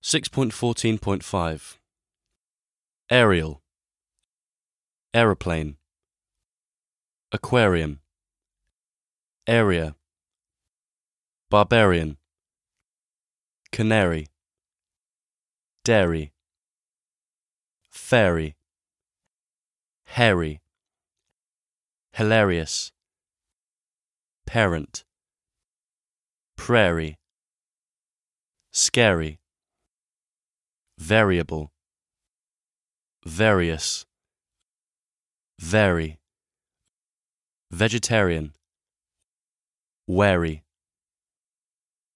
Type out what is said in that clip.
6.14.5 Aerial, aeroplane, aquarium, area, barbarian, canary, dairy, fairy, hairy, hilarious, parent, prairie, scary, variable, various, vary, vegetarian, wary.